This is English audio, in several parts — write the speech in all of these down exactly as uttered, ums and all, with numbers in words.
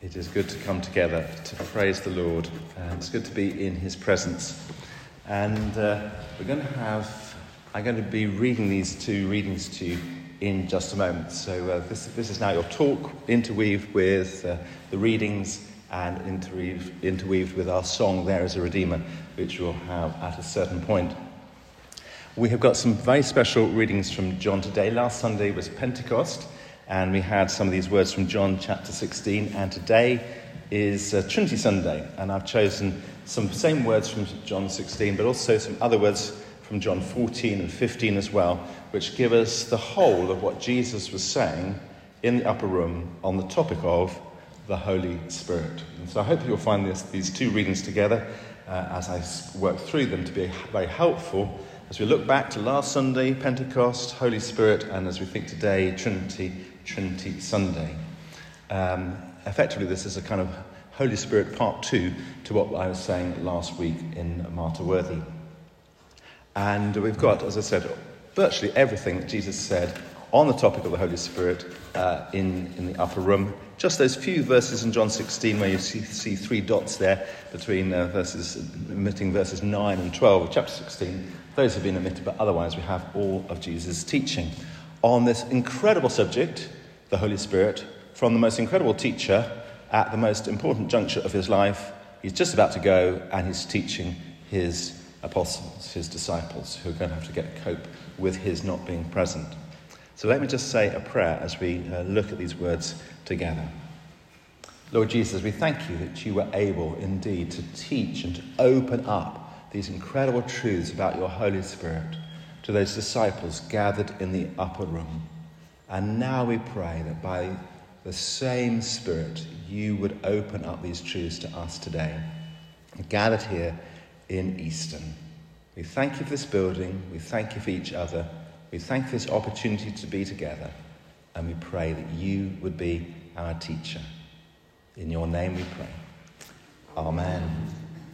It is good to come together to praise the Lord, and it's good to be in his presence. And uh, we're going to have, I'm going to be reading these two readings to you in just a moment. So uh, this, this is now your talk, interweaved with uh, the readings and interweaved, interweaved with our song, There is a Redeemer, which we'll have at a certain point. We have got some very special readings from John today. Last Sunday was Pentecost, and we had some of these words from John chapter sixteen, and today is uh, Trinity Sunday, and I've chosen some same words from John sixteen, but also some other words from John fourteen and fifteen as well, which give us the whole of what Jesus was saying in the upper room on the topic of the Holy Spirit. And so I hope you'll find this, these two readings together uh, as I work through them to be very helpful as we look back to last Sunday, Pentecost, Holy Spirit, and as we think today, Trinity, Trinity Sunday. Um, effectively, this is a kind of Holy Spirit part two to what I was saying last week in Martyr Worthy. And we've got, as I said, virtually everything that Jesus said on the topic of the Holy Spirit uh, in, in the upper room. Just those few verses in John sixteen where you see, see three dots there between uh, verses, omitting verses nine and twelve of chapter sixteen. Those have been omitted, but otherwise we have all of Jesus' teaching on this incredible subject, the Holy Spirit, from the most incredible teacher at the most important juncture of his life. He's just about to go, and he's teaching his apostles, his disciples, who are going to have to get cope with his not being present. So let me just say a prayer as we uh, look at these words together. Lord Jesus, we thank you that you were able indeed to teach and to open up these incredible truths about your Holy Spirit to those disciples gathered in the upper room. And now we pray that by the same Spirit, you would open up these truths to us today, gathered here in Easton. We thank you for this building. We thank you for each other. We thank you for this opportunity to be together. And we pray that you would be our teacher. In your name we pray. Amen.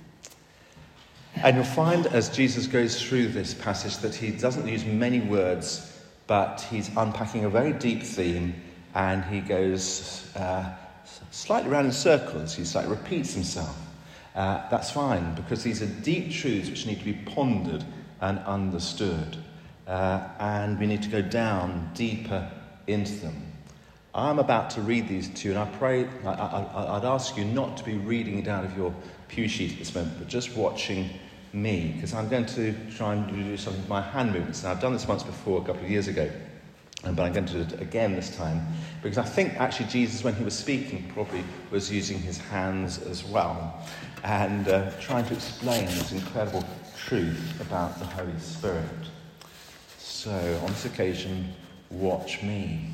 And you'll find as Jesus goes through this passage that he doesn't use many words, but he's unpacking a very deep theme, and he goes uh, slightly around in circles. He like repeats himself. Uh, that's fine, because these are deep truths which need to be pondered and understood. Uh, and we need to go down deeper into them. I'm about to read these to you, and I pray, I, I, I'd ask you not to be reading it out of your pew sheet at this moment, but just watching me, because I'm going to try and do something with my hand movements. Now, I've done this once before, a couple of years ago, but I'm going to do it again this time, because I think actually Jesus, when he was speaking, probably was using his hands as well, and uh, trying to explain this incredible truth about the Holy Spirit. So, on this occasion, watch me.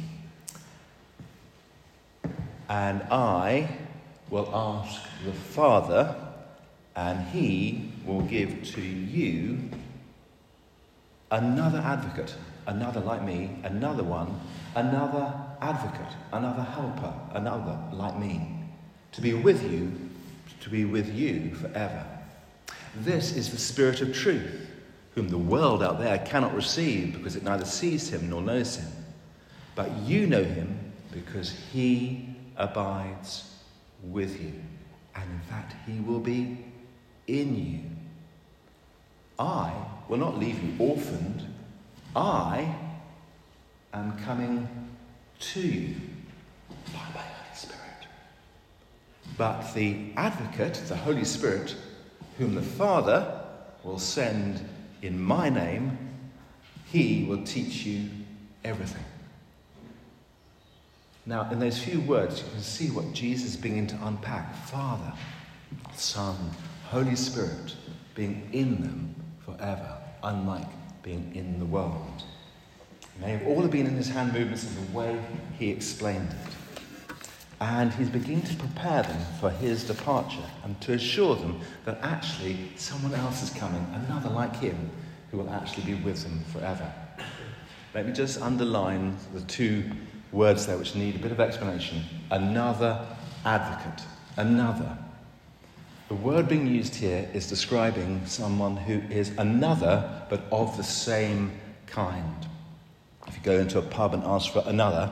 And I will ask the Father, and he will give to you another advocate, another like me, another one, another advocate, another helper, another like me, to be with you, to be with you forever. This is the Spirit of truth, whom the world out there cannot receive because it neither sees him nor knows him. But you know him because he abides with you. And in fact, he will be in you. I will not leave you orphaned. I am coming to you by my Holy Spirit. But the advocate, the Holy Spirit, whom the Father will send in my name, he will teach you everything. Now, in those few words, you can see what Jesus is beginning to unpack. Father, Son, Holy Spirit, being in them forever, unlike being in the world. They have all been in his hand movements and the way he explained it. And he's beginning to prepare them for his departure and to assure them that actually someone else is coming, another like him, who will actually be with them forever. Let me just underline the two words there which need a bit of explanation. Another advocate. Another. The word being used here is describing someone who is another, but of the same kind. If you go into a pub and ask for another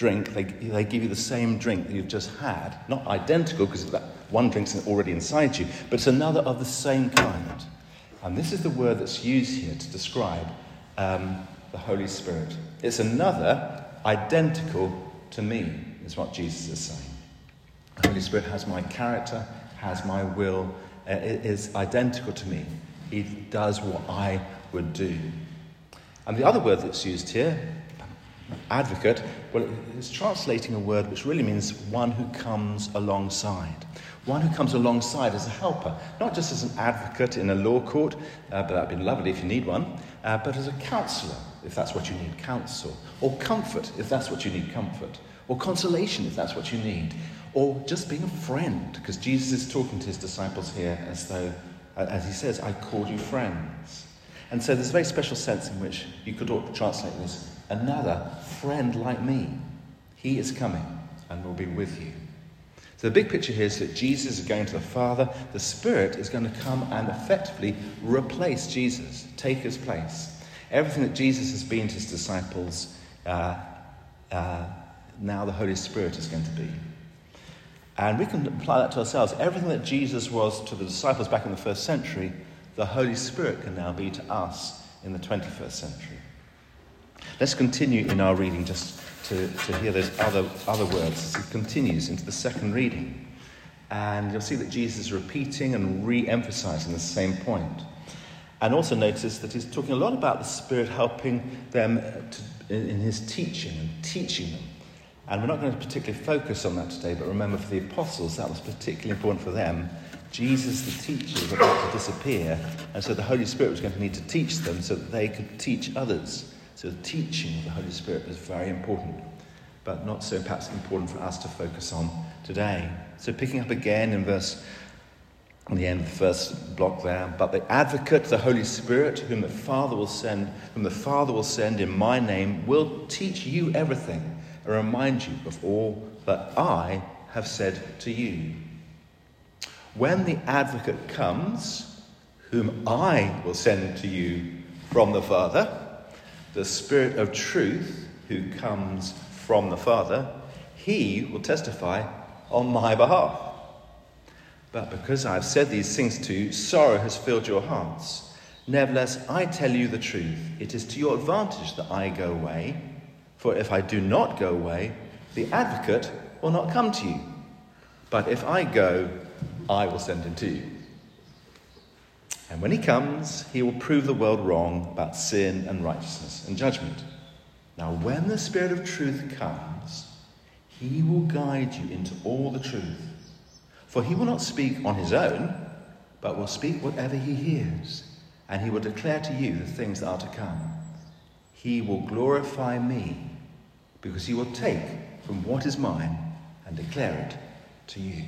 drink, they, they give you the same drink that you've just had. Not identical, because that one drink's already inside you, but it's another of the same kind. And this is the word that's used here to describe um, the Holy Spirit. It's another identical to me, is what Jesus is saying. The Holy Spirit has my character, has my will, uh, is identical to me. He does what I would do. And the other word that's used here, advocate, well, it's translating a word which really means one who comes alongside. One who comes alongside as a helper, not just as an advocate in a law court, uh, but that'd be lovely if you need one, uh, but as a counsellor, if that's what you need, counsel. Or comfort, if that's what you need, comfort. Or consolation, if that's what you need. Or just being a friend, because Jesus is talking to his disciples here as though, uh, as he says, I called you friends. And so there's a very special sense in which you could translate this, another friend like me. He is coming and will be with you. So the big picture here is that Jesus is going to the Father. The Spirit is going to come and effectively replace Jesus, take his place. Everything that Jesus has been to his disciples, uh, uh, now the Holy Spirit is going to be. And we can apply that to ourselves. Everything that Jesus was to the disciples back in the first century, the Holy Spirit can now be to us in the twenty-first century. Let's continue in our reading just to, to hear those other, other words as it continues into the second reading. And you'll see that Jesus is repeating and re-emphasizing the same point. And also notice that he's talking a lot about the Spirit helping them to, in, in his teaching and teaching them. And we're not going to particularly focus on that today, but remember for the apostles, that was particularly important for them. Jesus, the teacher, was about to disappear, and so the Holy Spirit was going to need to teach them so that they could teach others. So the teaching of the Holy Spirit was very important, but not so perhaps important for us to focus on today. So picking up again in verse, on the end of the first block there, but the Advocate, the Holy Spirit, whom the Father will send, whom the Father will send in my name, will teach you everything and remind you of all that I have said to you. When the Advocate comes, whom I will send to you from the Father, the Spirit of truth who comes from the Father, he will testify on my behalf. But because I have said these things to you, sorrow has filled your hearts. Nevertheless, I tell you the truth. It is to your advantage that I go away. For if I do not go away, the Advocate will not come to you. But if I go, I will send him to you. And when he comes, he will prove the world wrong about sin and righteousness and judgment. Now, when the Spirit of truth comes, he will guide you into all the truth. For he will not speak on his own, but will speak whatever he hears, and he will declare to you the things that are to come. He will glorify me, because he will take from what is mine and declare it to you.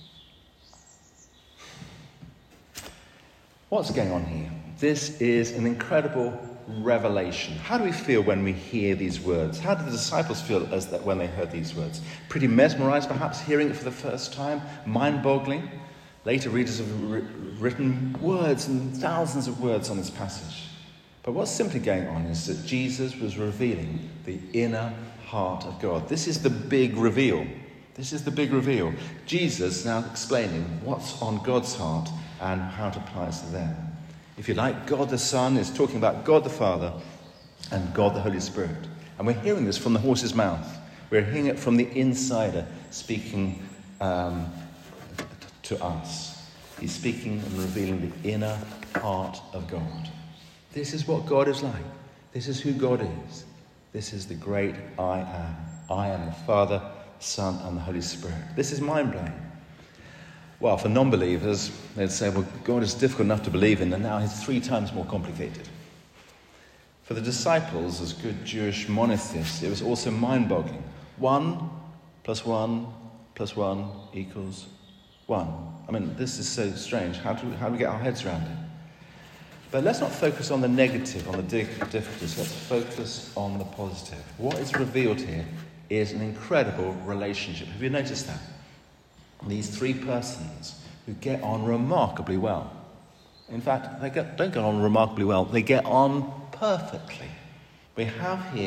What's going on here? This is an incredible revelation. How do we feel when we hear these words? How did the disciples feel as that when they heard these words? Pretty mesmerized, perhaps, hearing it for the first time, mind-boggling. Later readers have written words and thousands of words on this passage. But what's simply going on is that Jesus was revealing the inner heart of God. This is the big reveal. This is the big reveal. Jesus now explaining what's on God's heart and how it applies to them. If you like, God the Son is talking about God the Father and God the Holy Spirit. And we're hearing this from the horse's mouth. We're hearing it from the insider speaking um, to us. He's speaking and revealing the inner heart of God. This is what God is like. This is who God is. This is the great I am. I am the Father, Son, and the Holy Spirit. This is mind-blowing. Well, for non-believers, they'd say, well, God is difficult enough to believe in, and now he's three times more complicated. For the disciples, as good Jewish monotheists, it was also mind-boggling. One plus one plus one equals one. I mean, this is so strange. How do we, how do we get our heads around it? But let's not focus on the negative, on the difficulties. Let's focus on the positive. What is revealed here is an incredible relationship. Have you noticed that? These three persons who get on remarkably well. In fact, they get, don't get on remarkably well, they get on perfectly. We have here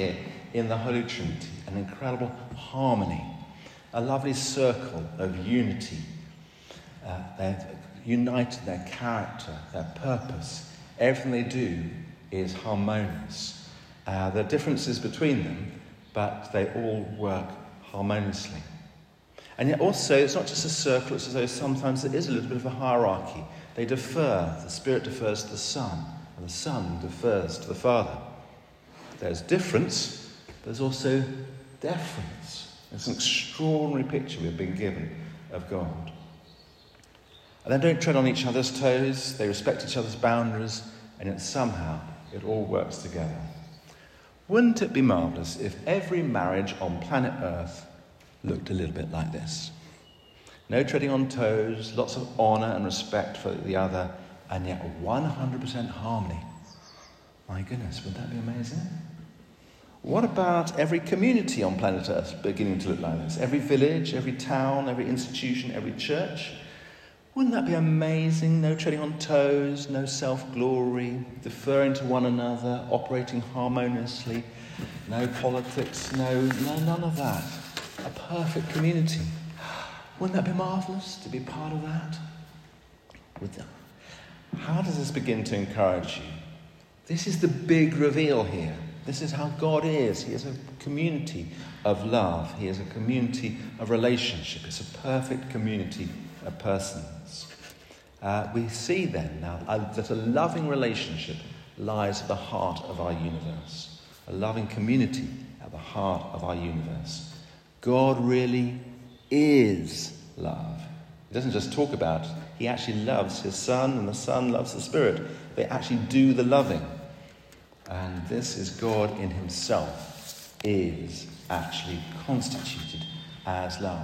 in the Holy Trinity, an incredible harmony, a lovely circle of unity. Uh, they're united, their character, their purpose, everything they do is harmonious. Uh, there are differences between them, but they all work harmoniously. And yet also, it's not just a circle, it's as though sometimes there is a little bit of a hierarchy. They defer. The Spirit defers to the Son, and the Son defers to the Father. There's difference, but there's also deference. It's an extraordinary picture we've been given of God. And they don't tread on each other's toes, they respect each other's boundaries, and yet somehow it all works together. Wouldn't it be marvellous if every marriage on planet Earth looked a little bit like this? No treading on toes, lots of honour and respect for the other, and yet one hundred percent harmony. My goodness, would that be amazing? What about every community on planet Earth beginning to look like this? Every village, every town, every institution, every church? Wouldn't that be amazing? No treading on toes, no self-glory, deferring to one another, operating harmoniously, no politics, no, no none of that. A perfect community. Wouldn't that be marvellous to be part of that? Would that? How does this begin to encourage you? This is the big reveal here. This is how God is. He is a community of love. He is a community of relationship. It's a perfect community of persons. Uh, we see then now uh, that a loving relationship lies at the heart of our universe. A loving community at the heart of our universe. God really is love. He doesn't just talk about it. He actually loves his Son, and the Son loves the Spirit. They actually do the loving. And this is God in himself is actually constituted as love.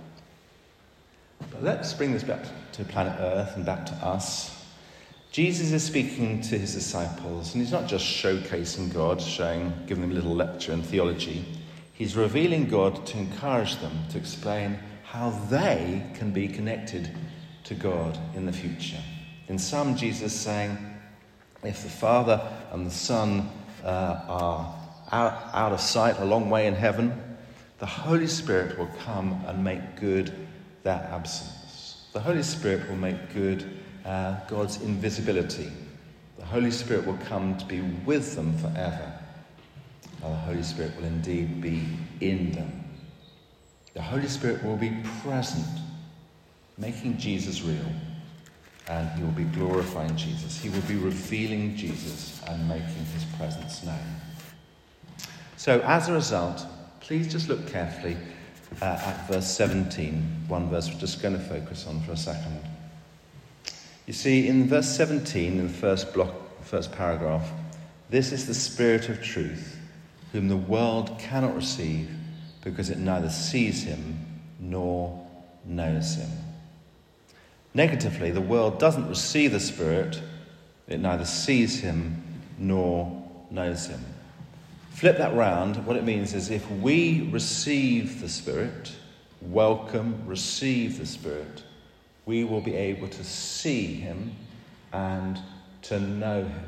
But let's bring this back to planet Earth and back to us. Jesus is speaking to his disciples, and he's not just showcasing God, showing, giving them a little lecture in theology. He's revealing God to encourage them, to explain how they can be connected to God in the future. In some, Jesus is saying, if the Father and the Son uh, are out, out of sight, a long way in heaven, the Holy Spirit will come and make good their absence. The Holy Spirit will make good uh, God's invisibility. The Holy Spirit will come to be with them forever. The Holy Spirit will indeed be in them. The Holy Spirit will be present, making Jesus real, and he will be glorifying Jesus. He will be revealing Jesus and making his presence known. So as a result, please just look carefully uh, at verse seventeen, one verse we're just going to focus on for a second. You see, in verse seventeen, in the first block, first paragraph, this is the Spirit of truth, whom the world cannot receive because it neither sees him nor knows him. Negatively, the world doesn't receive the Spirit. It neither sees him nor knows him. Flip that round. What it means is if we receive the Spirit, welcome, receive the Spirit, we will be able to see him and to know him.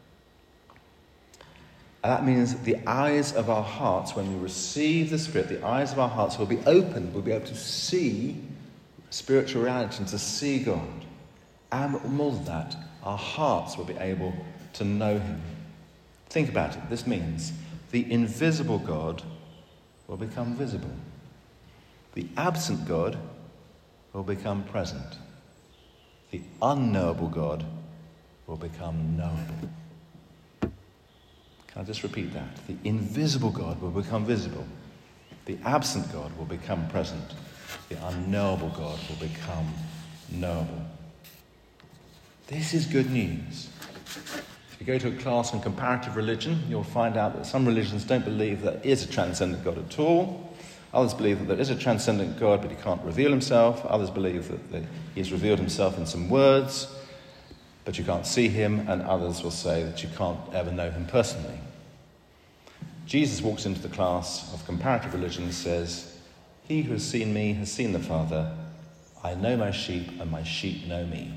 And that means that the eyes of our hearts, when we receive the Spirit, the eyes of our hearts will be opened. We'll be able to see spiritual reality and to see God. And more than that, our hearts will be able to know him. Think about it. This means the invisible God will become visible. The absent God will become present. The unknowable God will become knowable. Can I just repeat that? The invisible God will become visible. The absent God will become present. The unknowable God will become knowable. This is good news. If you go to a class on comparative religion, you'll find out that some religions don't believe there is a transcendent God at all. Others believe that there is a transcendent God, but he can't reveal himself. Others believe that he has revealed himself in some words, but you can't see him. And others will say that you can't ever know him personally. Jesus walks into the class of comparative religion and says, "He who has seen me has seen the Father. I know my sheep, and my sheep know me."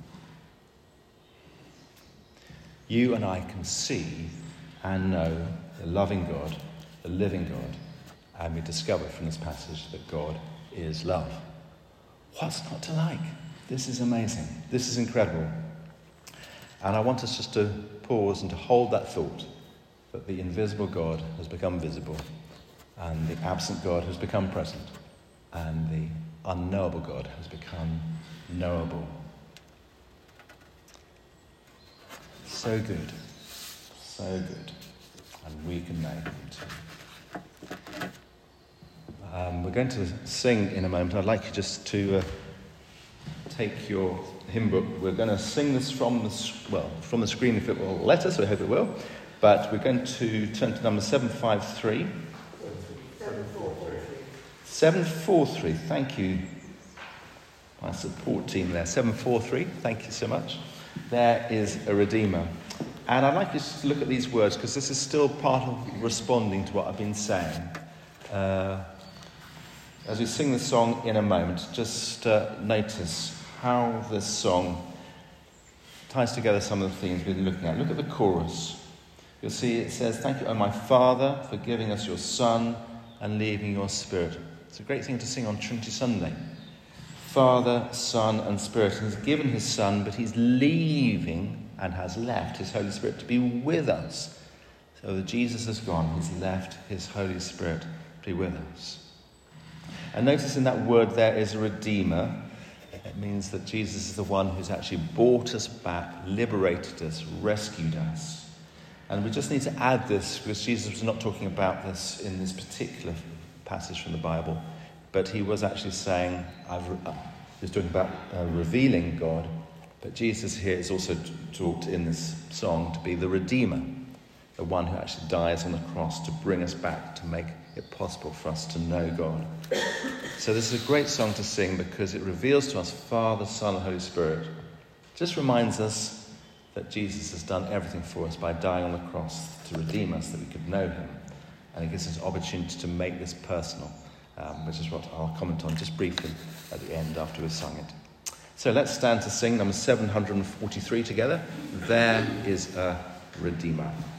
You and I can see and know the loving God, the living God, and we discover from this passage that God is love. What's not to like? This is amazing. This is incredible. And I want us just to pause and to hold that thought that the invisible God has become visible and the absent God has become present and the unknowable God has become knowable. So good. So good. And we can know him too. Um, we're going to sing in a moment. I'd like you just to uh, take your hymn book. We're going to sing this from the, well, from the screen if it will let us. I hope it will. But we're going to turn to number seven five three. seven four three. seven four three. Thank you. My support team there. seven four three. Thank you so much. There is a Redeemer. And I'd like you to look at these words because this is still part of responding to what I've been saying. Uh, as we sing the song in a moment, just uh, notice how this song ties together some of the themes we've been looking at. Look at the chorus. You'll see it says, "Thank you, O my Father, for giving us your Son and leaving your Spirit." It's a great thing to sing on Trinity Sunday. Father, Son and Spirit. And he's given his Son, but he's leaving and has left his Holy Spirit to be with us. So that Jesus has gone, he's left his Holy Spirit to be with us. And notice in that word there is a Redeemer. It means that Jesus is the one who's actually brought us back, liberated us, rescued us. And we just need to add this because Jesus was not talking about this in this particular passage from the Bible, but he was actually saying, I've, uh, he was talking about uh, revealing God, but Jesus here is also t- talked in this song to be the Redeemer, the one who actually dies on the cross to bring us back, to make it possible for us to know God. So this is a great song to sing because it reveals to us Father, Son, and Holy Spirit. It just reminds us that Jesus has done everything for us by dying on the cross to redeem us, that we could know him. And it gives us an opportunity to make this personal, um, which is what I'll comment on just briefly at the end after we've sung it. So let's stand to sing number seven hundred forty-three together. There is a Redeemer.